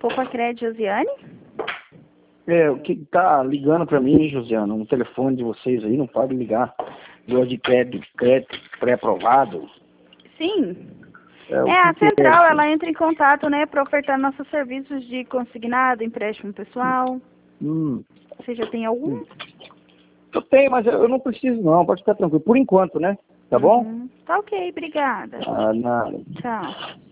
Poupa Crédito, Josiane? O que tá ligando para mim, Josiana, um telefone de vocês aí, não pode ligar. Gosto de crédito pré-aprovado. Sim. O A que central, é? ela entra em contato, né, para ofertar nossos serviços de consignado, empréstimo pessoal. Hum, Você já tem algum? eu tenho, mas eu não preciso não, pode ficar tranquilo. Por enquanto, né? Tá bom? Tá ok, obrigada. Nada. Tchau.